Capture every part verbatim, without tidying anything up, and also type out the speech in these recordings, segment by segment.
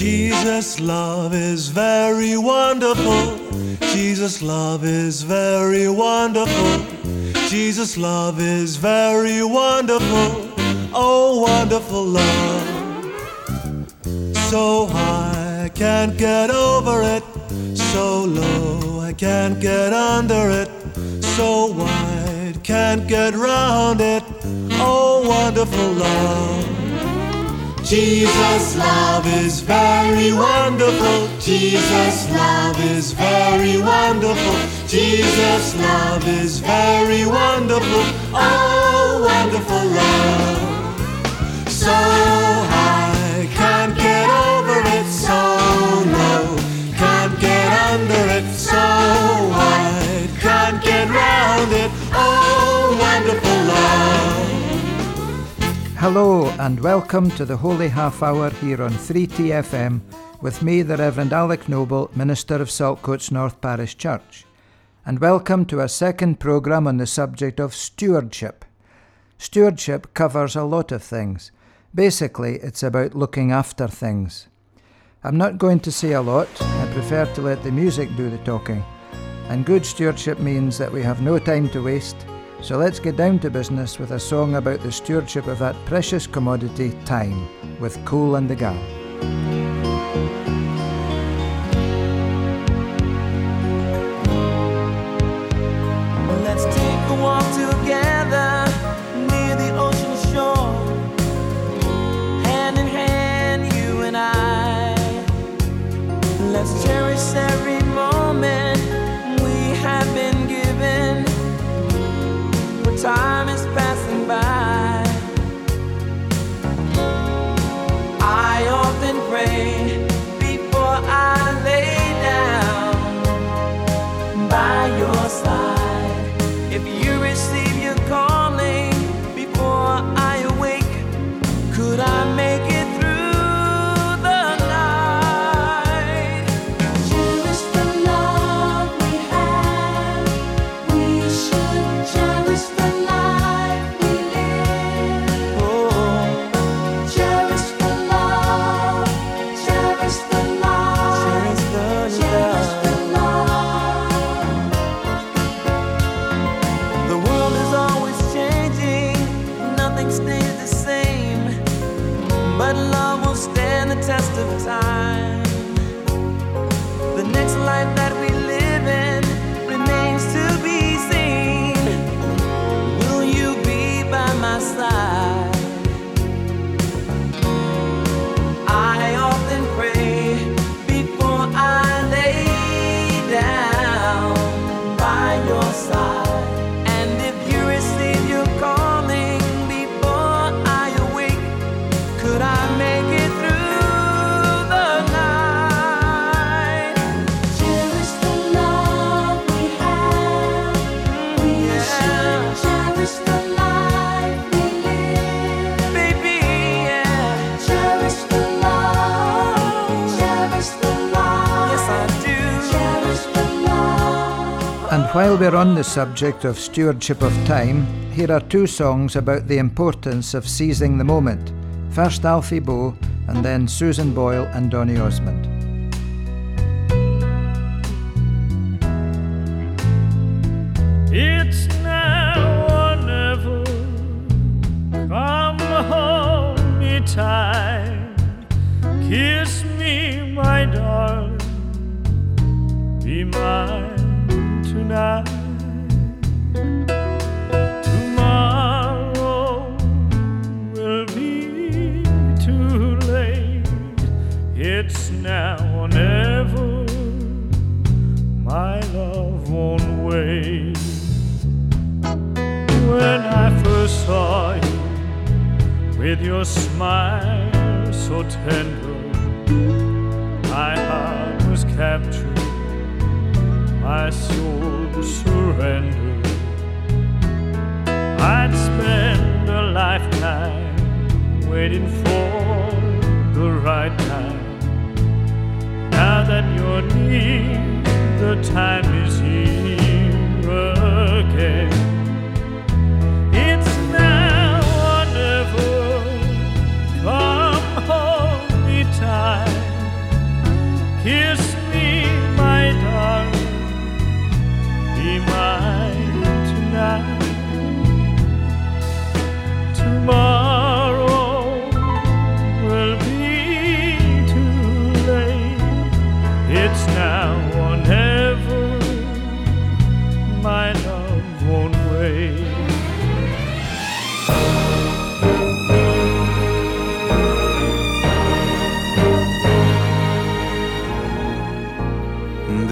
Jesus' love is very wonderful. Jesus' love is very wonderful. Jesus' love is very wonderful. Oh, wonderful love. So high, I can't get over it. So low, I can't get under it. So wide, can't get round it. Oh, wonderful love. Jesus' love is very wonderful. Jesus' love is very wonderful. Jesus' love is very wonderful. Oh, wonderful love. So high, can't get over it. So low, can't get under it. So wide, can't get round it. Oh, wonderful love. Hello and welcome to the Holy Half Hour here on three T F M with me, the Reverend Alec Noble, Minister of Saltcoats North Parish Church. And welcome to a second programme on the subject of stewardship. Stewardship covers a lot of things. Basically, it's about looking after things. I'm not going to say a lot. I prefer to let the music do the talking. And good stewardship means that we have no time to waste. So let's get down to business with a song about the stewardship of that precious commodity, time, with Cole and the Gang. Let's take a walk together near the ocean shore, hand in hand, you and I. Let's cherish every moment we have been given. Time is passing by. I often pray before I lay down by your side. If you receive your calling before I awake, could I make it through the night? Cherish the love we have. We should cherish the test of time. The next life that we live in remains to be seen. Will you be by my side? I often pray before I lay down by your side. And if you receive your calling before I awake, could I make it through? And while we're on the subject of stewardship of time, here are two songs about the importance of seizing the moment. First Alfie Boe, and then Susan Boyle and Donny Osmond. It's now or never, come hold me tight, kiss me, my darling, be mine tonight. Tomorrow will be too late. It's now or never. My love won't wait. When I first saw you with your smile so tender, my heart was captured, my soul surrendered. I'd spend a lifetime waiting for the right time. Now that you're near, the time is here again. It's now or never. Come hold me tight,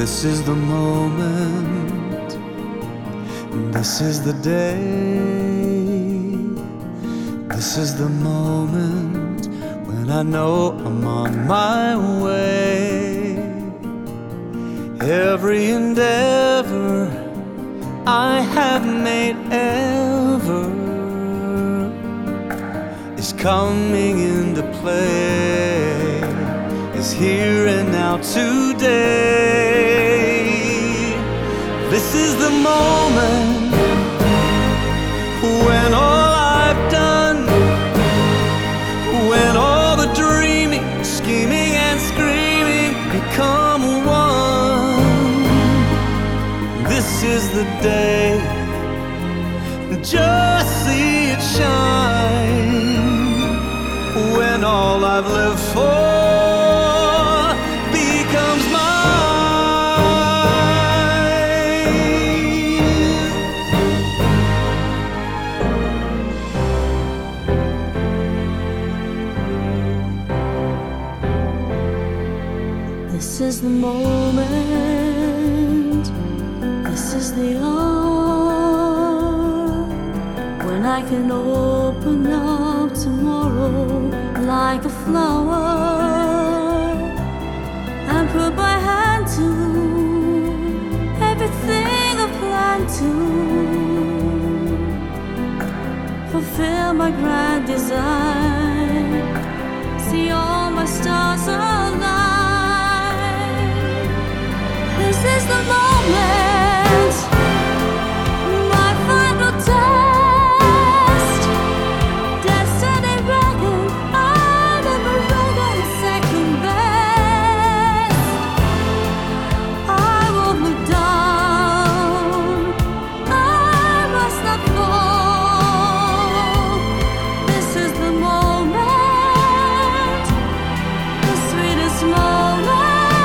This is the moment, this is the day, this is the moment when I know I'm on my way. Every endeavor I have made ever is coming into play, is here and now today. This is the moment when all I've done, when all the dreaming, scheming and screaming become one. This is the day, just see it shine, when all I've lived for becomes mine. This is the moment, this is the hour, when I can open up tomorrow like a flower and put my hand to everything I plan to, fulfill my grand design, see all my stars align. This is the moment, my final test, destiny reckoned, I never reckoned second best. I won't look down, I must not fall. This is the moment, the sweetest moment.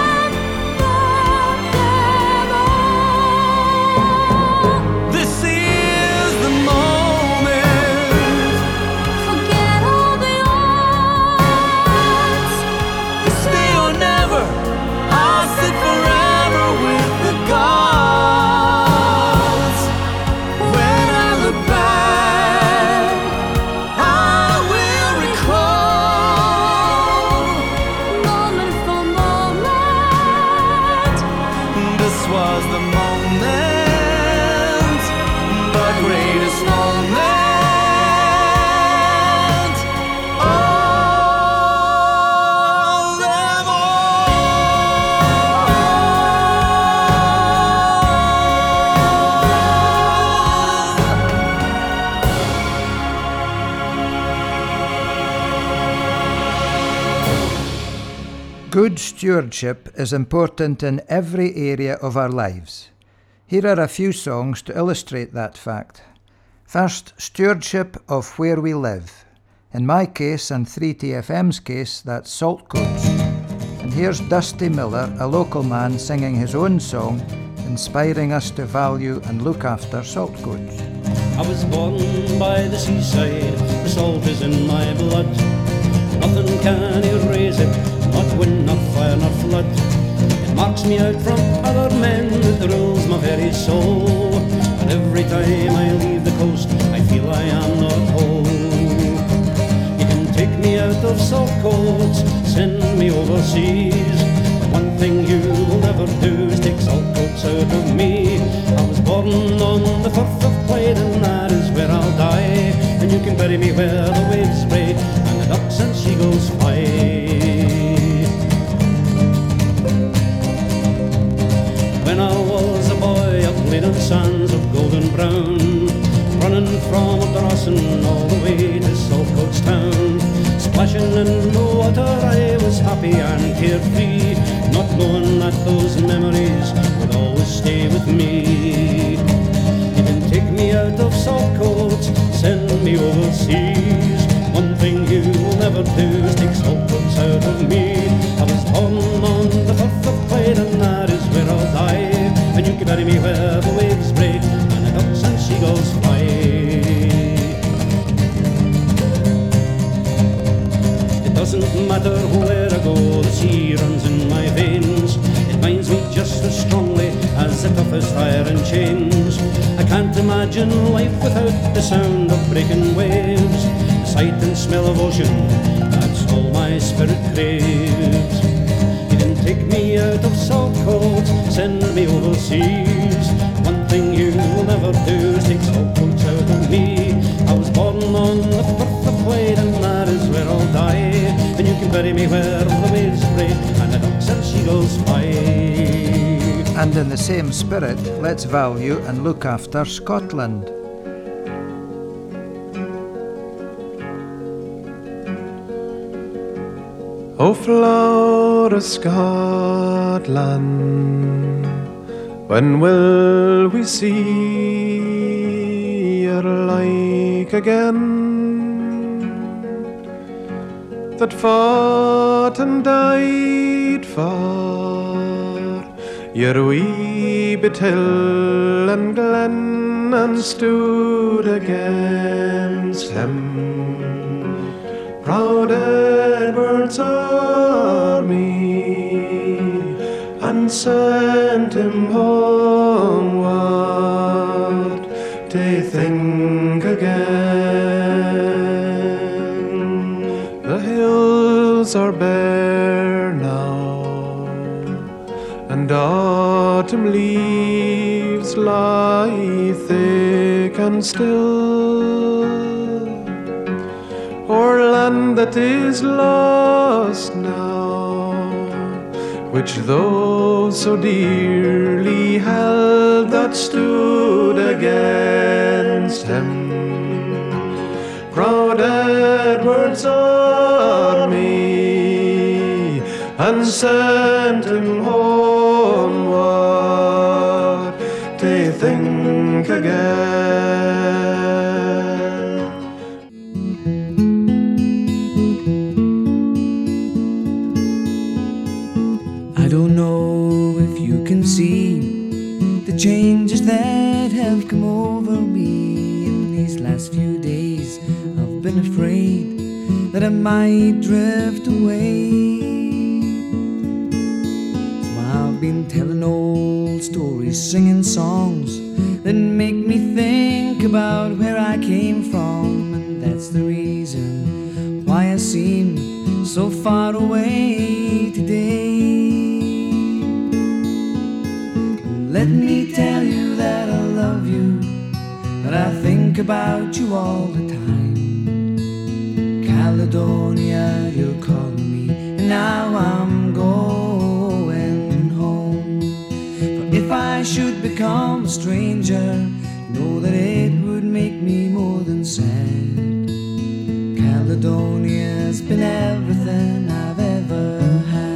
Good stewardship is important in every area of our lives. Here are a few songs to illustrate that fact. First, stewardship of where we live. In my case and three T F M's case, that's Saltcoats. And here's Dusty Miller, a local man, singing his own song, inspiring us to value and look after Saltcoats. I was born by the seaside, the salt is in my blood. Nothing can erase it, not wind, not fire, not flood. It marks me out from other men, it rules my very soul. And every time I leave the coast, I feel I am not whole. You can take me out of Saltcoats, send me overseas. One thing you will never do is take Saltcoats out of me. I was born on the Firth of Clyde, and that is where I'll die. And you can bury me where the waves spray and the ducks and seagulls fly. When I was a boy, I played on sands of golden brown, running from Dawson all the way to Saltcoats town. Splashing in the water, I was happy and carefree, not knowing that those memories would always stay with me. You can take me out of Saltcoats, send me overseas. One thing you will never do is take Saltcoats out of me. I was born on the Firth of Clyde, and that is where I'll die. And you can bury me where the waves break and the ducks and seagulls fly. It doesn't matter where I go, the sea runs in my veins. It binds me just as strong without the sound of breaking waves. The sight and smell of ocean, that's all my spirit craves. He didn't take me out of Saltcoats, send me overseas. One thing you will never do is take Saltcoats out of me. I was born on the Firth of Clyde, and that is where I'll die. And you can bury me where the waves break and the ducks and seagulls fly. And in the same spirit, let's value and look after Scotland. O flower of Scotland, when will we see your like again? That fought and died for your wee bit hill and glen, and stood against him, proud Edward's army, and sent him homeward to think again. The hills are bare now, and autumn leaves lie thick and still. O'er land that is lost now, which those so dearly held that stood against him, proud Edward's army, and sent him homeward to think again. I don't know if you can see the changes that have come over me in these last few days. I've been afraid that I might drift away, so I've been telling old stories, singing songs that make me think about where I came from, and that's the reason why I seem so far away today. Let me tell you that I love you, that I think about you all the time. Caledonia, you're calling me, and now I'm going home. For if I should become a stranger, know that it would make me more than sad. Caledonia's been everything I've ever had.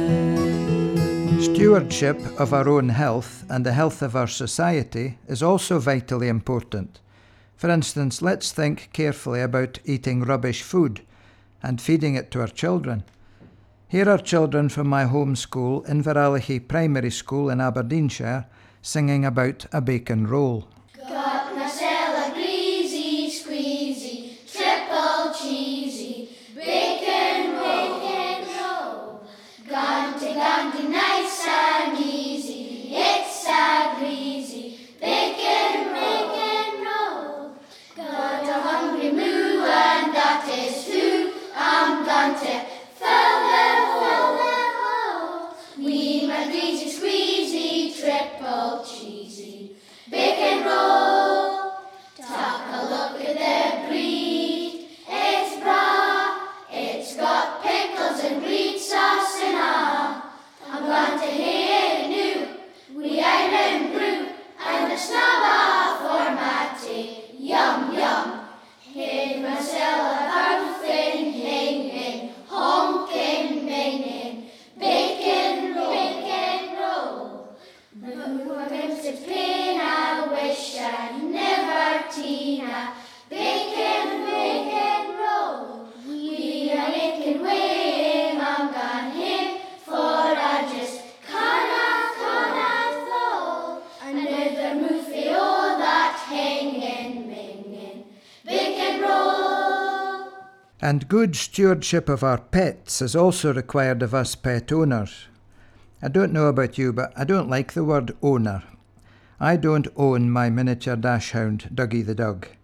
Stewardship of our own health and the health of our society is also vitally important. For instance, let's think carefully about eating rubbish food and feeding it to our children. Here are children from my home school, Inverallie Primary School in Aberdeenshire, singing about a bacon roll. Got myself a greasy, squeezy, triple cheesy, bacon roll, bacon roll. Ganty, ganty, nice and easy, it's a greasy, bacon roll, bacon roll. Got a hungry moo and that is who I'm going to fill the hole, fill the hole. We my greasy, squeezy, triple cheesy, bacon roll. Take a look at the breed. It's bra, it's got pickles and breed sauce and all. I'm going to hear it new, we Ireland brew, and a snowball for my tea. Yum, yum. Hid myself a puffin, hanging, honking, minging, bacon roll, bacon roll. Before to pain, I wish I never Tina, bacon, bacon roll. We are making way, I'm gone him, for I just can't, can't fall. Another movie, all that hanging, minging, bacon roll. And good stewardship of our pets is also required of us pet owners. I don't know about you, but I don't like the word owner. I don't own my miniature dachshund, Dougie the Dug.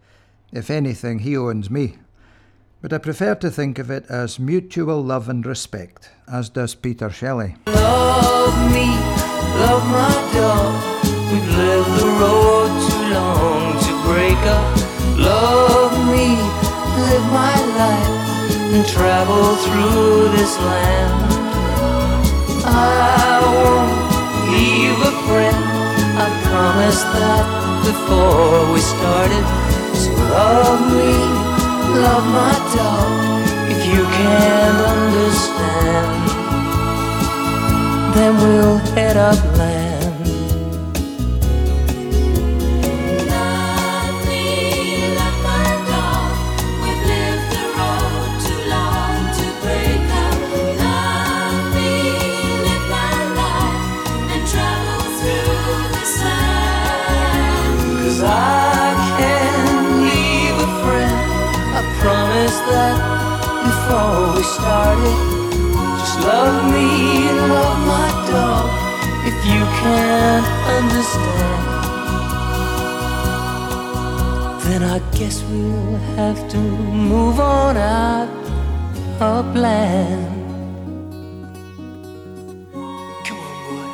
If anything, he owns me. But I prefer to think of it as mutual love and respect, as does Peter Shelley. Love me, love my dog. We've lived the road too long to break up. Love me, live my life, and travel through this land. I won't leave a friend, I promised that before we started. So love me, love my dog. If you can't understand, then we'll head upland. Love me, love my dog. We've lived the road too long to break up. Love me, live my life, and travel through the sand. 'Cause I can't leave a friend, I promised that before we started. Just love me, love my dog. If you can't understand, then I guess we'll have to move on out upland. Come on, boy.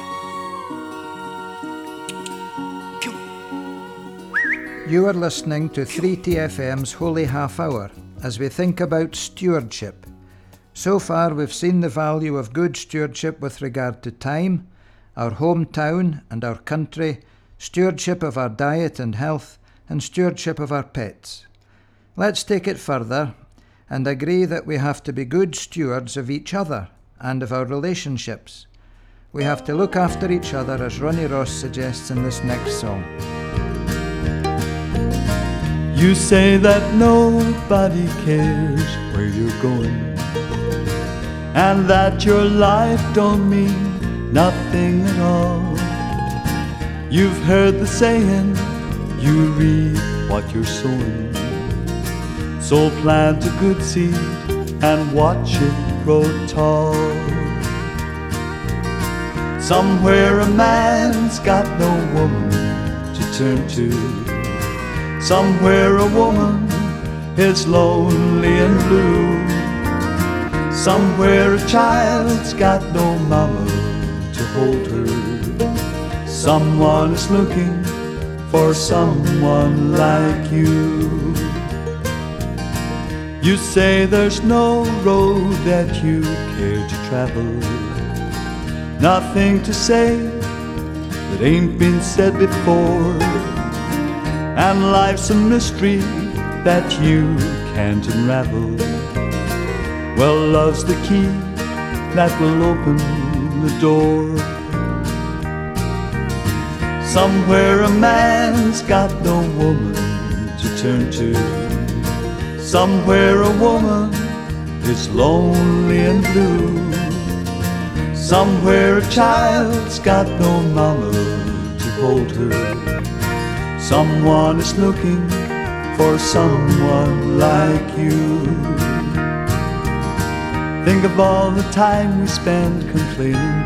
Come on. You are listening to three T F M's Holy Half Hour as we think about stewardship. So far we've seen the value of good stewardship with regard to time, our hometown and our country, stewardship of our diet and health, and stewardship of our pets. Let's take it further and agree that we have to be good stewards of each other and of our relationships. We have to look after each other, as Ronnie Ross suggests in this next song. You say that nobody cares where you're going, and that your life don't mean nothing at all. You've heard the saying, you reap what you're sowing. So plant a good seed and watch it grow tall. Somewhere a man's got no woman to turn to. Somewhere a woman is lonely and blue. Somewhere a child's got no mama to hold her. Someone is looking for someone like you. You say there's no road that you care to travel. Nothing to say that ain't been said before. And life's a mystery that you can't unravel. Well, love's the key that will open the door. Somewhere a man's got no woman to turn to. Somewhere a woman is lonely and blue. Somewhere a child's got no mama to hold her. Someone is looking for someone like you. Think of all the time we spend complaining.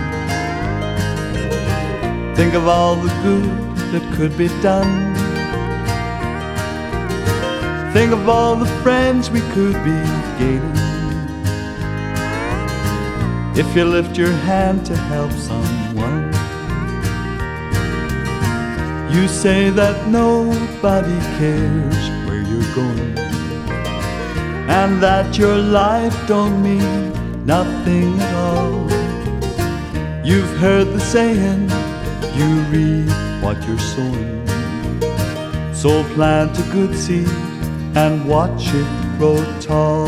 Think of all the good that could be done. Think of all the friends we could be gaining. If you lift your hand to help someone. You say that nobody cares where you're going, and that your life don't mean nothing at all. You've heard the saying, you reap what you're sowing. So plant a good seed and watch it grow tall.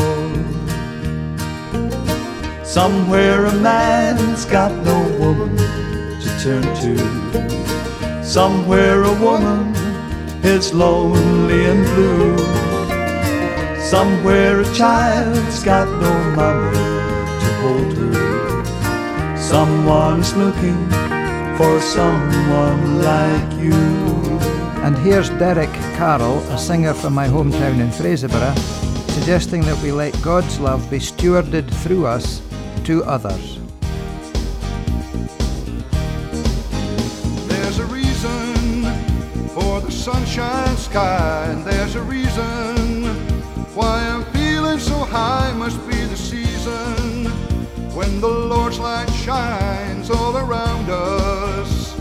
Somewhere a man's got no woman to turn to. Somewhere a woman is lonely and blue. Somewhere a child's got no mama to hold her. Someone's looking for someone like you. And here's Derek Carroll, a singer from my hometown in Fraserburgh, suggesting that we let God's love be stewarded through us to others. There's a reason for the sunshine sky, and there's a reason why I'm feeling so high. Must be the season when the Lord's light shines all around us.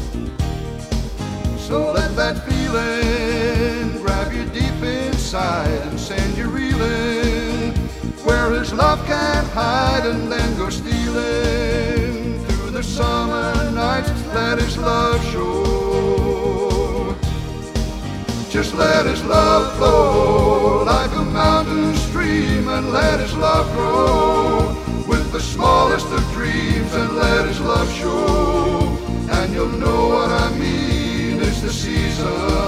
So let that feeling grab you deep inside and send you reeling where His love can't hide, and then go stealing through the summer nights. Let His love show. Just let His love flow like a mountain stream, and let His love grow with the smallest of dreams, and let His love show. And you'll know what I mean, it's the season.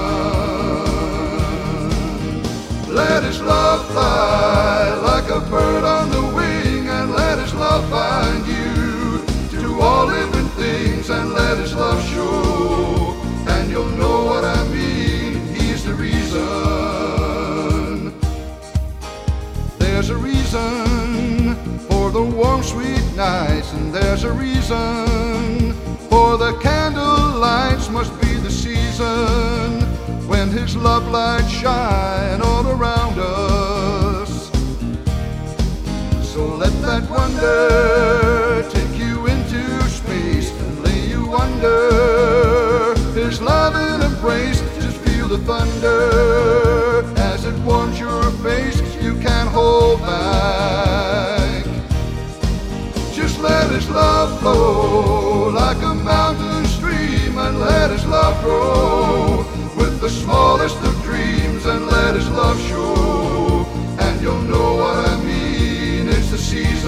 Let His love fly like a bird on the wing, and let His love find you to all living things, and let His love show. And you'll know what I mean, He's the reason. There's a reason for the warm sweet nights, and there's a reason for the candle lights. Must be the season when His love light shine all around us. So let that wonder take you into space and lay you under His loving embrace. Just feel the thunder as it warms your face. You can't hold back. Just let His love flow like a mountain stream, and let His love grow with the smallest of dreams, and let His love show. And you'll know what I mean, it's the season.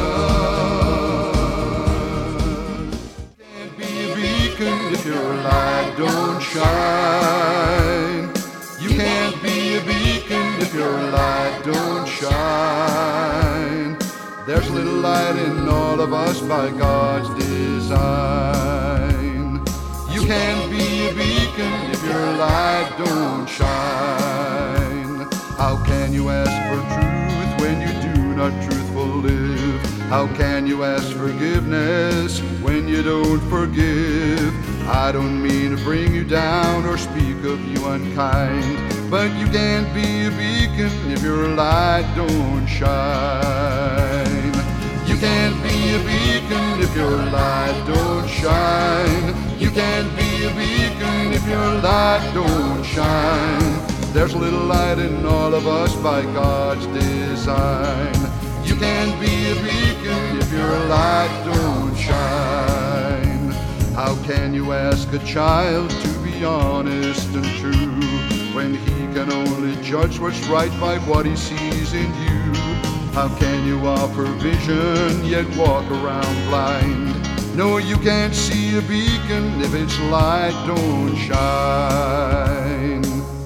Can't be a beacon if your light don't shine. You can't be a beacon if your light don't shine. There's a little light in all of us by God's design. You can't be a beacon if your light don't shine. How can you ask for truth when you do not truthful live? How can you ask forgiveness when you don't forgive? I don't mean to bring you down or speak of you unkind, but you can't be a beacon if your light don't shine. You can't be a beacon if your light don't shine. You can't be a beacon if your light don't shine. There's a little light in all of us by God's design. You can't be a beacon if your light don't shine. How can you ask a child to be honest and true when he can only judge what's right by what he sees in you? How can you offer vision yet walk around blind? No, you can't see a beacon if its light don't shine.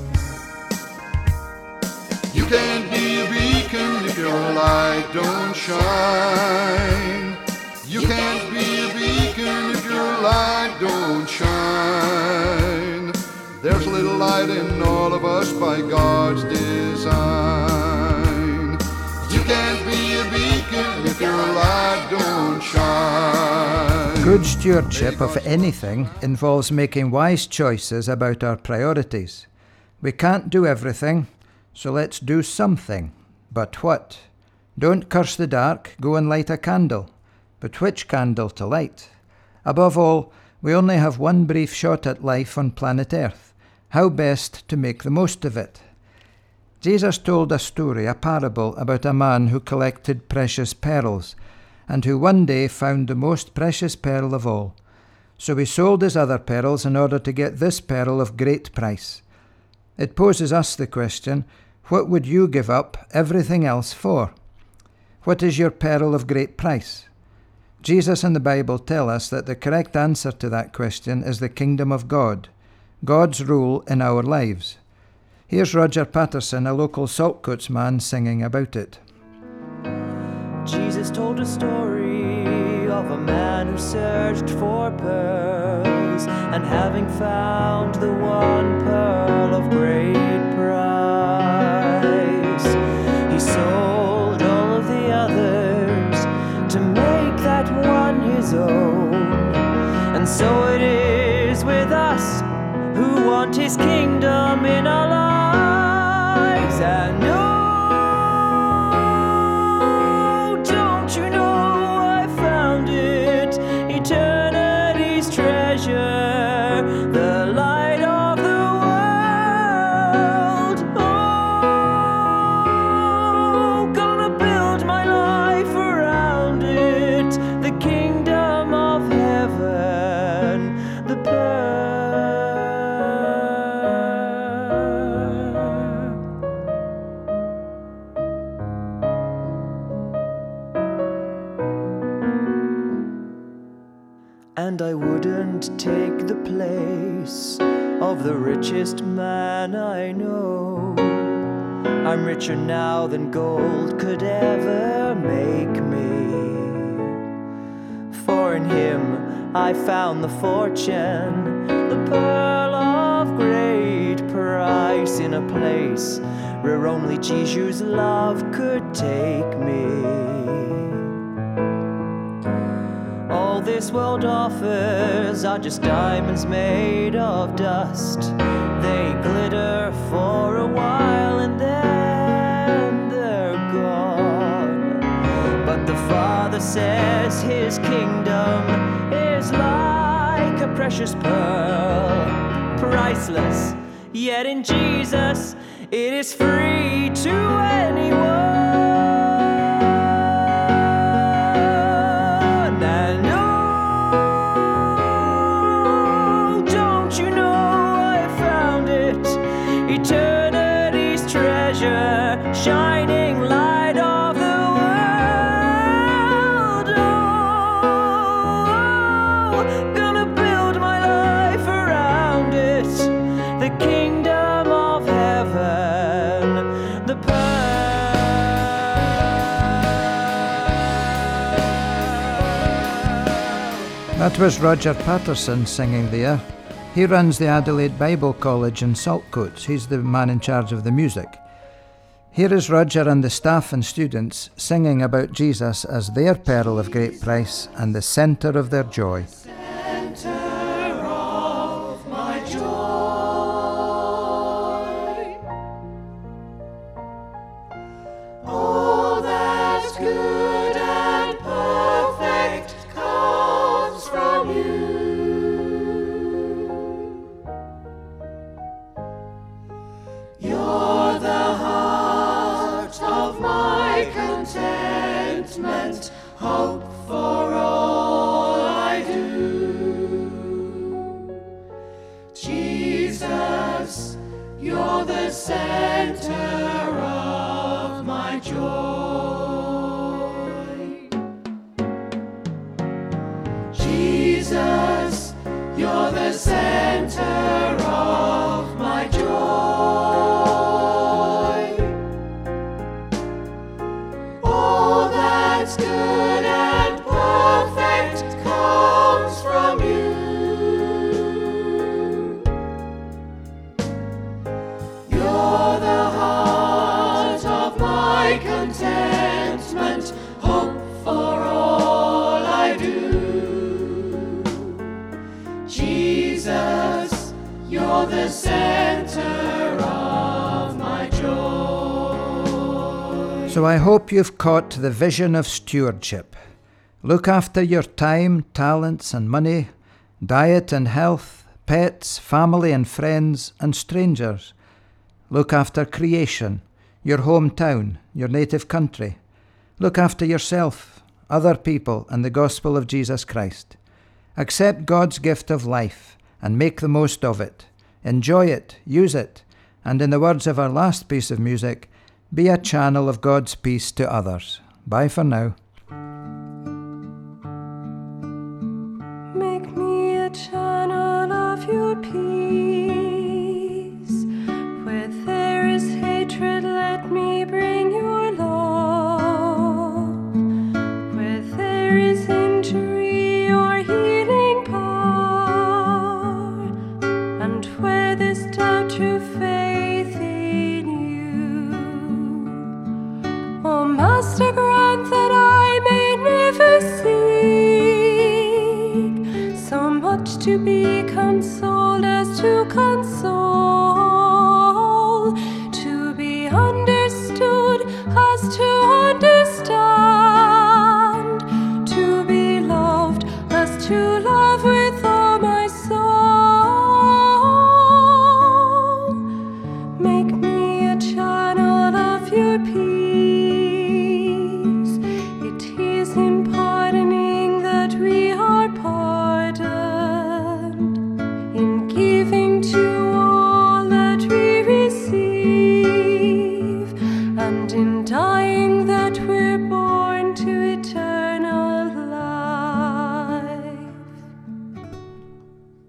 You can't be a beacon if your light don't shine. You can't be a beacon if your light don't shine. There's a little light in all of us by God's design. You can't be a beacon if your light don't shine. Good stewardship of anything involves making wise choices about our priorities. We can't do everything, so let's do something. But what? Don't curse the dark, go and light a candle. But which candle to light? Above all, we only have one brief shot at life on planet Earth. How best to make the most of it? Jesus told a story, a parable, about a man who collected precious pearls, and who one day found the most precious pearl of all. So he sold his other pearls in order to get this pearl of great price. It poses us the question, what would you give up everything else for? What is your pearl of great price? Jesus and the Bible tell us that the correct answer to that question is the kingdom of God, God's rule in our lives. Here's Roger Patterson, a local Saltcoats man, singing about it. Jesus told a story of a man who searched for pearls, and having found the one pearl of great price, he sold all of the others to make that one his own. And so it is with us who want His kingdom in our lives. And oh, don't you know I found it, eternity's treasure, the light of the world. Oh, gonna build my life around it, the kingdom of heaven, the pearl. And I wouldn't take the place of the richest man I know. I'm richer now than gold could ever make me. For in Him I found the fortune, the pearl of great price, in a place where only Jesus' love could take me. All this world offers are just diamonds made of dust. They glitter for a while and then they're gone. But the Father says His kingdom is like a precious pearl, priceless, yet in Jesus it is free to anyone. And oh, don't you know I found it, eternity's treasure, shining light of the world. Oh, gonna build my life around it, the kingdom of heaven, the pearl. That was Roger Patterson singing there. He runs the Adelaide Bible College in Saltcoats. He's the man in charge of the music. Here is Roger and the staff and students singing about Jesus as their pearl of great price and the centre of their joy. Center of my joy. All that's good and perfect comes from you. You're the heart of my contentment, hope for all I do. Jesus, you're the center of my joy. Jesus, you're the center of my joy. All that's good and perfect comes from you. You're the heart of my contentment, hope for all I do. Jesus, you're the center of my joy. So I hope you've caught the vision of stewardship. Look after your time, talents and money, diet and health, pets, family and friends and strangers. Look after creation, your hometown, your native country. Look after yourself, other people and the gospel of Jesus Christ. Accept God's gift of life and make the most of it. Enjoy it, use it, and in the words of our last piece of music, be a channel of God's peace to others. Bye for now. Make me a channel of your peace. Where there is hatred, let me bring your love. Where there is injury, your healing power. And where there's doubt, true faith in you. Oh, Master, grant that I may never seek so much to be consoled as to console, to be understood as to understand, to be loved as to love with all my soul. Make me a channel of your peace. It is in pardoning that we are pardoned, in giving to all that we receive, and in dying